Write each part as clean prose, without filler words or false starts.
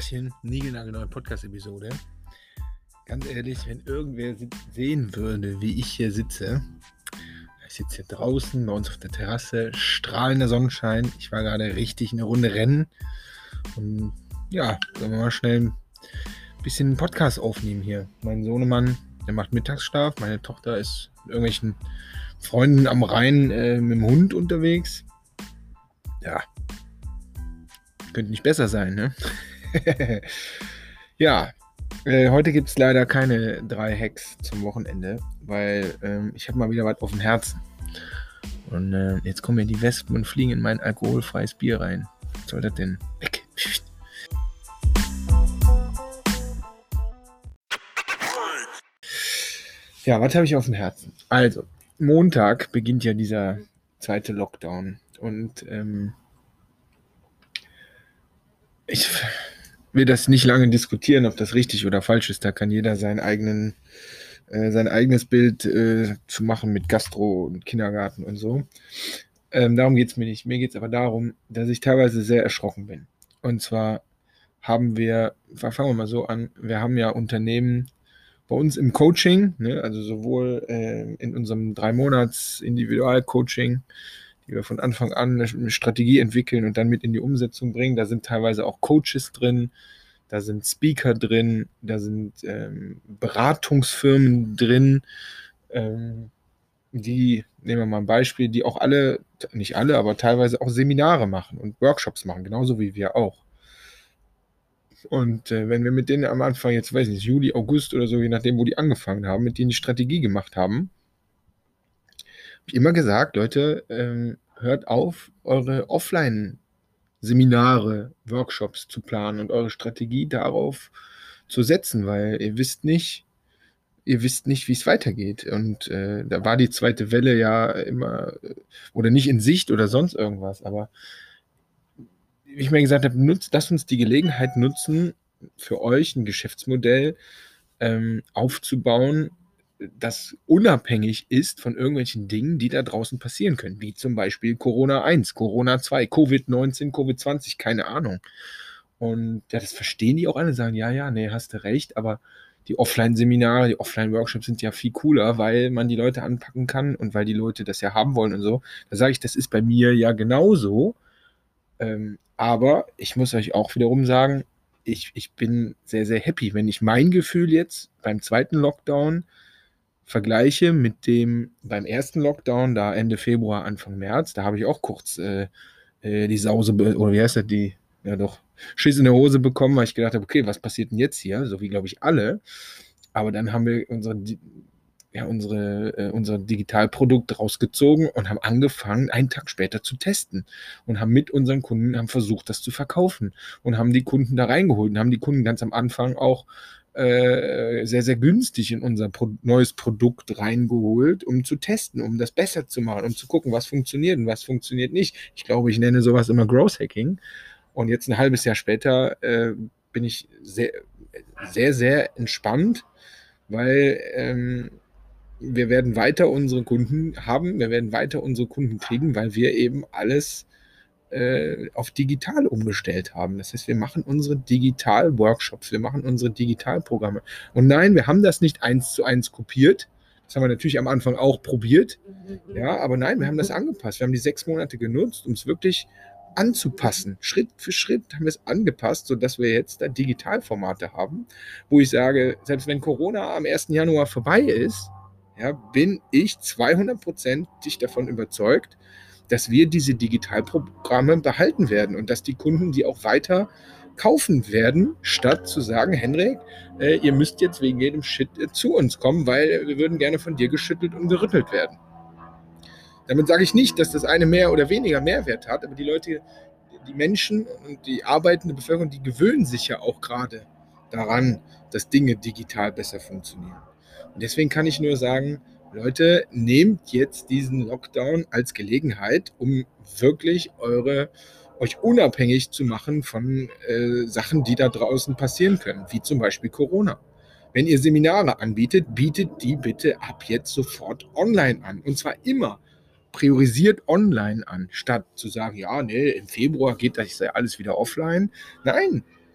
Hallöchen, niegelnagelneue Podcast-Episode. Ganz ehrlich, wenn irgendwer sehen würde, wie ich hier sitze, ich sitze hier draußen bei uns auf der Terrasse, strahlender Sonnenschein. Ich war gerade richtig eine Runde rennen und ja, sollen wir mal schnell ein bisschen einen Podcast aufnehmen hier. Mein Sohnemann, der macht Mittagsschlaf, meine Tochter ist mit irgendwelchen Freunden am Rhein mit dem Hund unterwegs. Ja, könnte nicht besser sein, ne? Ja, heute gibt es leider keine 3 Hacks zum Wochenende, weil ich habe mal wieder was auf dem Herzen. Und jetzt kommen mir die Wespen und fliegen in mein alkoholfreies Bier rein. Was soll das denn? Weg! Ja, was habe ich auf dem Herzen? Also, Montag beginnt ja dieser zweite Lockdown. Und ich will das nicht lange diskutieren, ob das richtig oder falsch ist. Da kann jeder sein eigenes Bild zu machen mit Gastro und Kindergarten und so. Darum geht es mir nicht. Mir geht es aber darum, dass ich teilweise sehr erschrocken bin. Und zwar fangen wir mal so an, wir haben ja Unternehmen bei uns im Coaching, ne, also sowohl in unserem 3-Monats-Individual-Coaching, die wir von Anfang an eine Strategie entwickeln und dann mit in die Umsetzung bringen. Da sind teilweise auch Coaches drin, da sind Speaker drin, da sind Beratungsfirmen drin, die, nehmen wir mal ein Beispiel, die auch alle, nicht alle, aber teilweise auch Seminare machen und Workshops machen, genauso wie wir auch. Und wenn wir mit denen am Anfang, jetzt weiß ich nicht, Juli, August oder so, je nachdem, wo die angefangen haben, mit denen die Strategie gemacht haben, habe ich immer gesagt, Leute, hört auf, eure Offline-Seminare, Workshops zu planen und eure Strategie darauf zu setzen, weil ihr wisst nicht, wie es weitergeht. Und da war die zweite Welle ja immer, oder nicht in Sicht oder sonst irgendwas, aber wie ich mir gesagt habe, lasst uns die Gelegenheit nutzen, für euch ein Geschäftsmodell aufzubauen, das unabhängig ist von irgendwelchen Dingen, die da draußen passieren können, wie zum Beispiel Corona 1, Corona 2, Covid-19, Covid-20, keine Ahnung. Und ja, das verstehen die auch alle, sagen, ja, nee, hast du recht, aber die Offline-Seminare, die Offline-Workshops sind ja viel cooler, weil man die Leute anpacken kann und weil die Leute das ja haben wollen und so. Da sage ich, das ist bei mir ja genauso. Aber ich muss euch auch wiederum sagen, ich bin sehr, sehr happy, wenn ich mein Gefühl jetzt beim zweiten Lockdown vergleiche mit dem beim ersten Lockdown, da Ende Februar, Anfang März, da habe ich auch kurz die Sause, oder wie heißt das, Schiss in der Hose bekommen, weil ich gedacht habe, okay, was passiert denn jetzt hier? So wie, glaube ich, alle. Aber dann haben wir unser Digitalprodukt rausgezogen und haben angefangen, einen Tag später zu testen und haben mit unseren Kunden versucht, das zu verkaufen und haben die Kunden da reingeholt und haben die Kunden ganz am Anfang auch sehr, sehr günstig in unser neues Produkt reingeholt, um zu testen, um das besser zu machen, um zu gucken, was funktioniert und was funktioniert nicht. Ich glaube, ich nenne sowas immer Growth Hacking. Und jetzt ein halbes Jahr später bin ich sehr, sehr, sehr entspannt, weil wir werden weiter unsere Kunden haben, wir werden weiter unsere Kunden kriegen, weil wir eben alles auf digital umgestellt haben. Das heißt, wir machen unsere Digital-Workshops, wir machen unsere Digitalprogramme. Und nein, wir haben das nicht 1:1 kopiert. Das haben wir natürlich am Anfang auch probiert. Ja, aber nein, wir haben das angepasst. Wir haben die 6 Monate genutzt, um es wirklich anzupassen. Schritt für Schritt haben wir es angepasst, sodass wir jetzt da Digitalformate haben, wo ich sage, selbst wenn Corona am 1. Januar vorbei ist, ja, bin ich 200%ig davon überzeugt, dass wir diese Digitalprogramme behalten werden und dass die Kunden die auch weiter kaufen werden, statt zu sagen, Henrik, ihr müsst jetzt wegen jedem Shit zu uns kommen, weil wir würden gerne von dir geschüttelt und gerüttelt werden. Damit sage ich nicht, dass das eine mehr oder weniger Mehrwert hat, aber die Leute, die Menschen und die arbeitende Bevölkerung, die gewöhnen sich ja auch gerade daran, dass Dinge digital besser funktionieren. Und deswegen kann ich nur sagen, Leute, nehmt jetzt diesen Lockdown als Gelegenheit, um wirklich euch unabhängig zu machen von Sachen, die da draußen passieren können, wie zum Beispiel Corona. Wenn ihr Seminare anbietet, bietet die bitte ab jetzt sofort online an. Und zwar immer priorisiert online an, statt zu sagen, ja, nee, im Februar geht das ja alles wieder offline. Nein,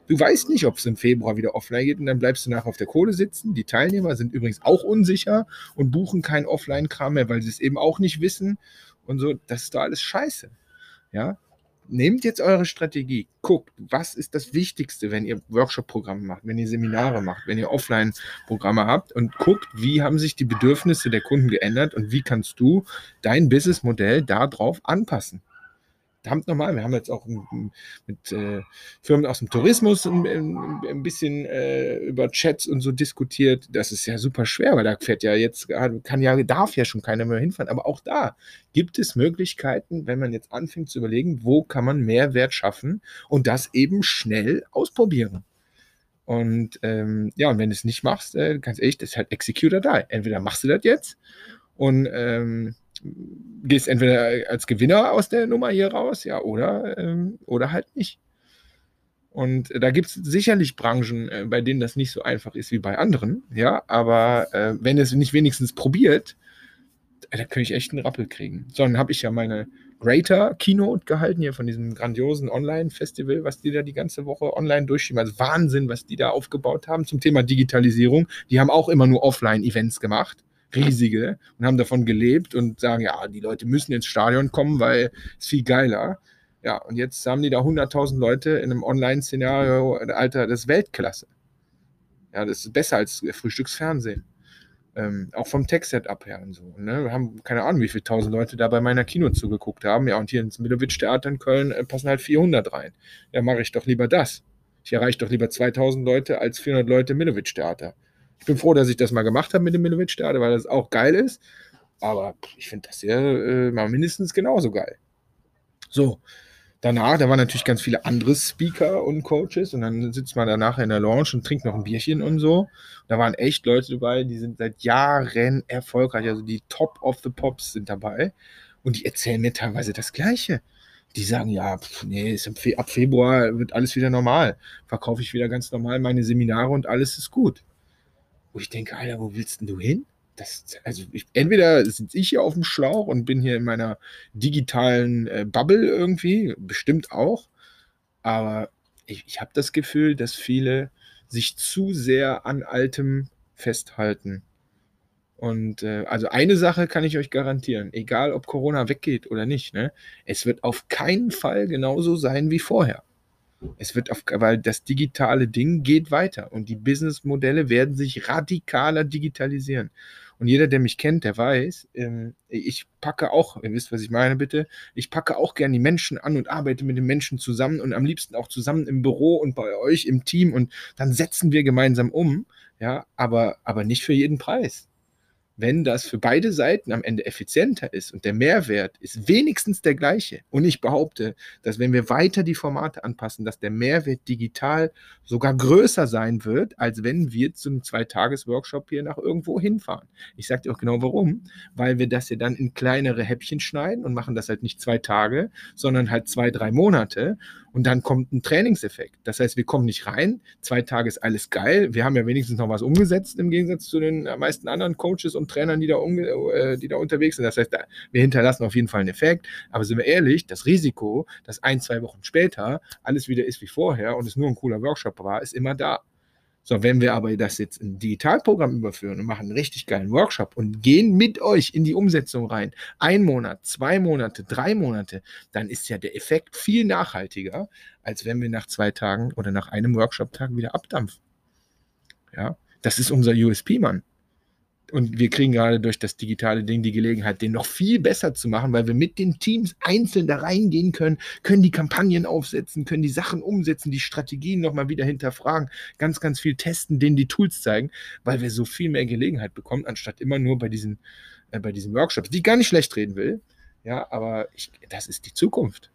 Du weißt nicht, ob es im Februar wieder offline geht und dann bleibst du nachher auf der Kohle sitzen. Die Teilnehmer sind übrigens auch unsicher und buchen keinen Offline-Kram mehr, weil sie es eben auch nicht wissen und so. Das ist doch alles scheiße. Ja? Nehmt jetzt eure Strategie, guckt, was ist das Wichtigste, wenn ihr Workshop-Programme macht, wenn ihr Seminare macht, wenn ihr Offline-Programme habt und guckt, wie haben sich die Bedürfnisse der Kunden geändert und wie kannst du dein Businessmodell darauf anpassen. Verdammt normal, wir haben jetzt auch mit Firmen aus dem Tourismus ein bisschen über Chats und so diskutiert. Das ist ja super schwer, weil da fährt ja jetzt, darf ja schon keiner mehr hinfahren. Aber auch da gibt es Möglichkeiten, wenn man jetzt anfängt zu überlegen, wo kann man Mehrwert schaffen und das eben schnell ausprobieren. Und und wenn du es nicht machst, ganz ehrlich, das ist halt Executor die. Entweder machst du das jetzt und gehst entweder als Gewinner aus der Nummer hier raus, ja, oder halt nicht. Und da gibt es sicherlich Branchen, bei denen das nicht so einfach ist wie bei anderen, ja, aber wenn es nicht wenigstens probiert, da könnte ich echt einen Rappel kriegen. So, dann habe ich ja meine Greater Keynote gehalten hier von diesem grandiosen Online-Festival, was die da die ganze Woche online durchschieben. Also Wahnsinn, was die da aufgebaut haben zum Thema Digitalisierung. Die haben auch immer nur Offline-Events gemacht, riesige, und haben davon gelebt und sagen, ja, die Leute müssen ins Stadion kommen, weil es viel geiler. Ja, und jetzt haben die da 100.000 Leute in einem Online-Szenario, Alter, das ist Weltklasse. Ja, das ist besser als Frühstücksfernsehen. Auch vom Tech-Setup her und so. Ne? Wir haben keine Ahnung, wie viele tausend Leute da bei meiner Kino zugeguckt haben. Ja, und hier ins Milovic-Theater in Köln passen halt 400 rein. Ja, mache ich doch lieber das. Ich erreiche doch lieber 2000 Leute als 400 Leute im Milovic-Theater. Ich bin froh, dass ich das mal gemacht habe mit dem Milovic-Theater, weil das auch geil ist. Aber ich finde das hier mal mindestens genauso geil. So, danach, da waren natürlich ganz viele andere Speaker und Coaches und dann sitzt man danach in der Lounge und trinkt noch ein Bierchen und so. Da waren echt Leute dabei, die sind seit Jahren erfolgreich, also die Top of the Pops sind dabei und die erzählen mir teilweise das Gleiche. Die sagen, ja, nee, ab Februar wird alles wieder normal. Verkaufe ich wieder ganz normal meine Seminare und alles ist gut. Wo ich denke, Alter, wo willst denn du hin? Entweder sitze ich hier auf dem Schlauch und bin hier in meiner digitalen Bubble irgendwie, bestimmt auch, aber ich habe das Gefühl, dass viele sich zu sehr an Altem festhalten. Und also eine Sache kann ich euch garantieren, egal ob Corona weggeht oder nicht, ne, es wird auf keinen Fall genauso sein wie vorher. Weil das digitale Ding geht weiter und die Businessmodelle werden sich radikaler digitalisieren. Und jeder, der mich kennt, der weiß, ich packe auch, ihr wisst, was ich meine, bitte, ich packe auch gern die Menschen an und arbeite mit den Menschen zusammen und am liebsten auch zusammen im Büro und bei euch im Team und dann setzen wir gemeinsam um, ja, aber nicht für jeden Preis. Wenn das für beide Seiten am Ende effizienter ist und der Mehrwert ist wenigstens der gleiche. Und ich behaupte, dass wenn wir weiter die Formate anpassen, dass der Mehrwert digital sogar größer sein wird, als wenn wir zum 2-Tages-Workshop hier nach irgendwo hinfahren. Ich sage dir auch genau warum, weil wir das ja dann in kleinere Häppchen schneiden und machen das halt nicht 2 Tage, sondern halt 2, 3 Monate. Und dann kommt ein Trainingseffekt. Das heißt, wir kommen nicht rein, 2 Tage ist alles geil. Wir haben ja wenigstens noch was umgesetzt im Gegensatz zu den meisten anderen Coaches und Trainern, die da unterwegs sind. Das heißt, wir hinterlassen auf jeden Fall einen Effekt. Aber sind wir ehrlich, das Risiko, dass 1, 2 Wochen später alles wieder ist wie vorher und es nur ein cooler Workshop war, ist immer da. So, wenn wir aber das jetzt in ein Digitalprogramm überführen und machen einen richtig geilen Workshop und gehen mit euch in die Umsetzung rein, 1 Monat, 2 Monate, 3 Monate, dann ist ja der Effekt viel nachhaltiger, als wenn wir nach 2 Tagen oder nach einem Workshop-Tag wieder abdampfen. Ja, das ist unser USP, Mann. Und wir kriegen gerade durch das digitale Ding die Gelegenheit, den noch viel besser zu machen, weil wir mit den Teams einzeln da reingehen können die Kampagnen aufsetzen, können die Sachen umsetzen, die Strategien nochmal wieder hinterfragen, ganz, ganz viel testen, denen die Tools zeigen, weil wir so viel mehr Gelegenheit bekommen, anstatt immer nur bei diesen Workshops, die ich gar nicht schlecht reden will. Ja, aber das ist die Zukunft.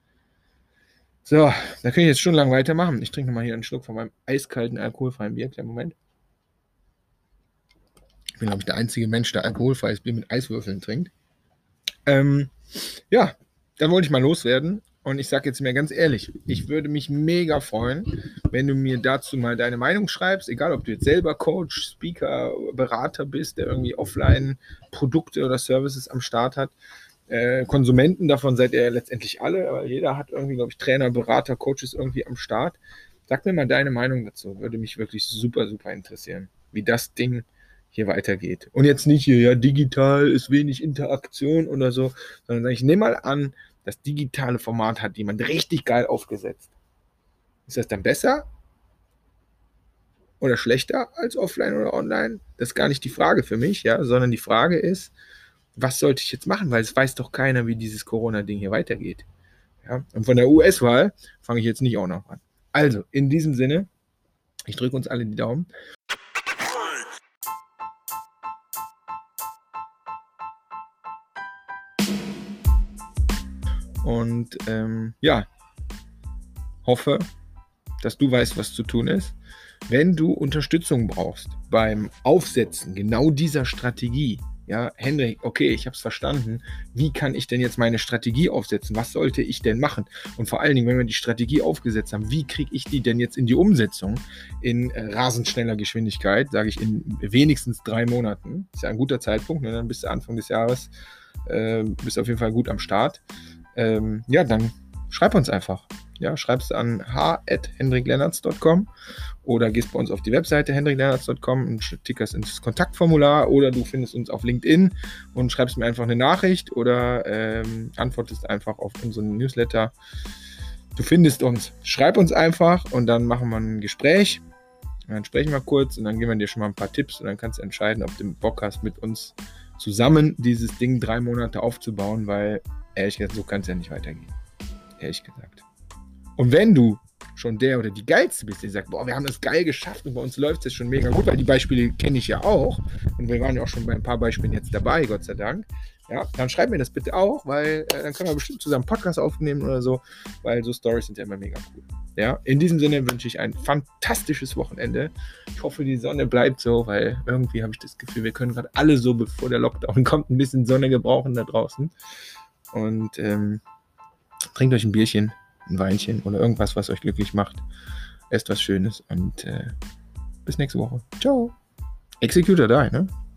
So, da kann ich jetzt schon lang weitermachen. Ich trinke nochmal hier einen Schluck von meinem eiskalten, alkoholfreien Bier. Kleinen Moment. Ich bin, glaube ich, der einzige Mensch, der alkoholfreies Bier mit Eiswürfeln trinkt. Ja, dann wollte ich mal loswerden. Und ich sage jetzt mir ganz ehrlich, ich würde mich mega freuen, wenn du mir dazu mal deine Meinung schreibst, egal ob du jetzt selber Coach, Speaker, Berater bist, der irgendwie offline Produkte oder Services am Start hat. Konsumenten, davon seid ihr ja letztendlich alle, aber jeder hat irgendwie, glaube ich, Trainer, Berater, Coaches irgendwie am Start. Sag mir mal deine Meinung dazu. Würde mich wirklich super, super interessieren, wie das Ding hier weitergeht. Und jetzt nicht hier, ja, digital ist wenig Interaktion oder so, sondern sag ich, nehme mal an, das digitale Format hat jemand richtig geil aufgesetzt. Ist das dann besser oder schlechter als offline oder online? Das ist gar nicht die Frage für mich, ja, sondern die Frage ist, was sollte ich jetzt machen? Weil es weiß doch keiner, wie dieses Corona-Ding hier weitergeht. Ja? Und von der US-Wahl fange ich jetzt nicht auch noch an. Also, in diesem Sinne, ich drücke uns alle die Daumen. Und ja, hoffe, dass du weißt, was zu tun ist. Wenn du Unterstützung brauchst beim Aufsetzen genau dieser Strategie, ja, Hendrik, okay, ich habe es verstanden. Wie kann ich denn jetzt meine Strategie aufsetzen? Was sollte ich denn machen? Und vor allen Dingen, wenn wir die Strategie aufgesetzt haben, wie kriege ich die denn jetzt in die Umsetzung in rasend schneller Geschwindigkeit, sage ich in wenigstens 3 Monaten. Ist ja ein guter Zeitpunkt, ne? Dann bis Anfang des Jahres bist du auf jeden Fall gut am Start. Ja, dann schreib uns einfach. Ja, schreibst an h@hendriklennartz.com oder gehst bei uns auf die Webseite hendriklennartz.com und tickerst ins Kontaktformular oder du findest uns auf LinkedIn und schreibst mir einfach eine Nachricht oder antwortest einfach auf unseren Newsletter. Du findest uns. Schreib uns einfach und dann machen wir ein Gespräch. Dann sprechen wir kurz und dann geben wir dir schon mal ein paar Tipps und dann kannst du entscheiden, ob du Bock hast, mit uns zusammen dieses Ding 3 Monate aufzubauen, weil ehrlich gesagt, so kann es ja nicht weitergehen. Ehrlich gesagt. Und wenn du schon der oder die Geilste bist, die sagt, boah, wir haben das geil geschafft und bei uns läuft es schon mega gut, weil die Beispiele kenne ich ja auch und wir waren ja auch schon bei ein paar Beispielen jetzt dabei, Gott sei Dank, ja, dann schreib mir das bitte auch, weil dann können wir bestimmt zusammen einen Podcast aufnehmen oder so, weil so Stories sind ja immer mega cool. Ja, in diesem Sinne wünsche ich ein fantastisches Wochenende. Ich hoffe, die Sonne bleibt so, weil irgendwie habe ich das Gefühl, wir können gerade alle so, bevor der Lockdown kommt, ein bisschen Sonne gebrauchen da draußen. Und trinkt euch ein Bierchen, ein Weinchen oder irgendwas, was euch glücklich macht. Esst was Schönes und bis nächste Woche. Ciao. Executor die, ne?